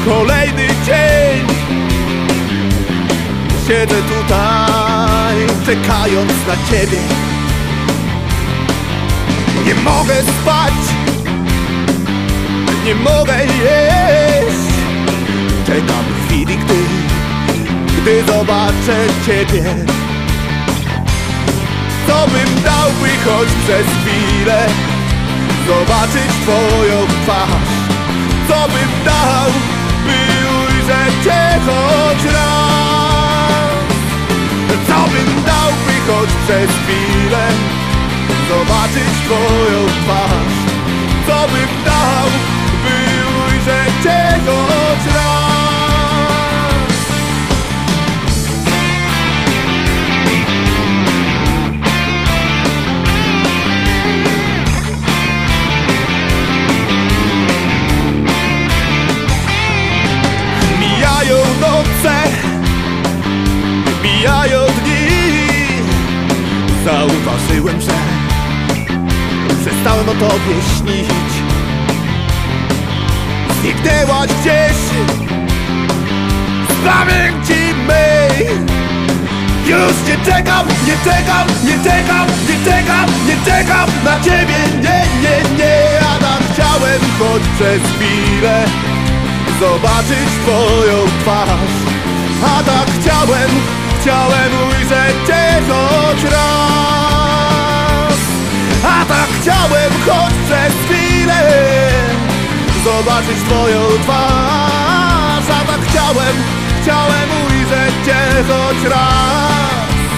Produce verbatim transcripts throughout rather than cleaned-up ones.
Kolejny dzień siedzę tutaj, czekając na ciebie. Nie mogę spać, nie mogę jeść. Czekam chwili, gdy, gdy zobaczę ciebie. Co bym dał, by choć przez chwilę zobaczyć twoją twarz? Co bym dał, by ujrzeć cię choć raz? Co bym dał, by choć przez chwilę zobaczyć twoją twarz? Co bym dał, by ujrzeć cię choć raz? Mijają noce, mijają dni. Zauważyłem, że przestałem o tobie śnić. Zniknęłaś gdzieś z pamięci mej. Już nie czekam, nie czekam, nie czekam, nie czekam, nie czekam na ciebie. Nie, nie, nie, a tak chciałem choć przez chwilę zobaczyć twoją twarz. A tak chciałem, chciałem ujrzeć cię choć raz. A tak chciałem choć przez chwilę zobaczyć twoją twarz. A tak chciałem, chciałem ujrzeć cię choć raz.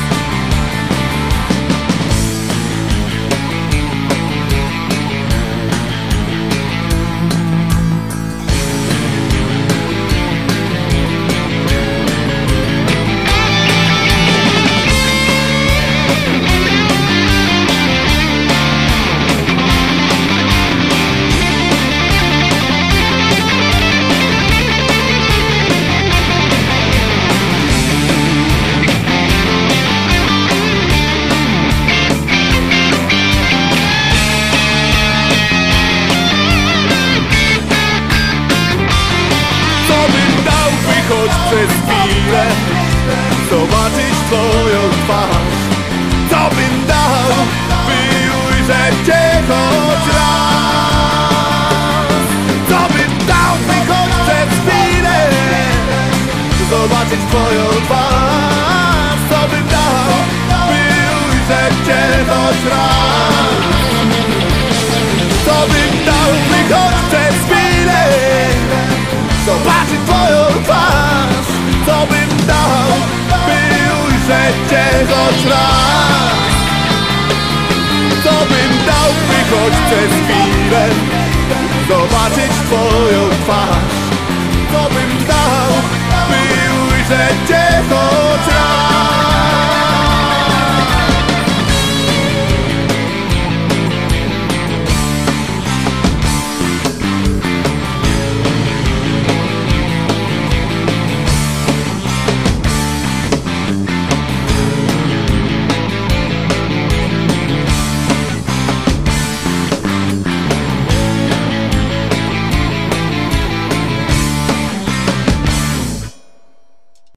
Choć przez chwilę zobaczyć twoją twarz. Co bym dał, by ujrzeć cię choć raz? Co bym dał, by choć przez chwilę zobaczyć twoją twarz? Co bym dał, by ujrzeć cię choć raz? Co bym dał, by choć przez chwilę zobaczyć twoją twarz? Co bym dał, by ujrzeć cię choć raz? Co bym dał, by choć przez chwilę zobaczyć twoją twarz? Co bym dał, by ujrzeć cię choć raz?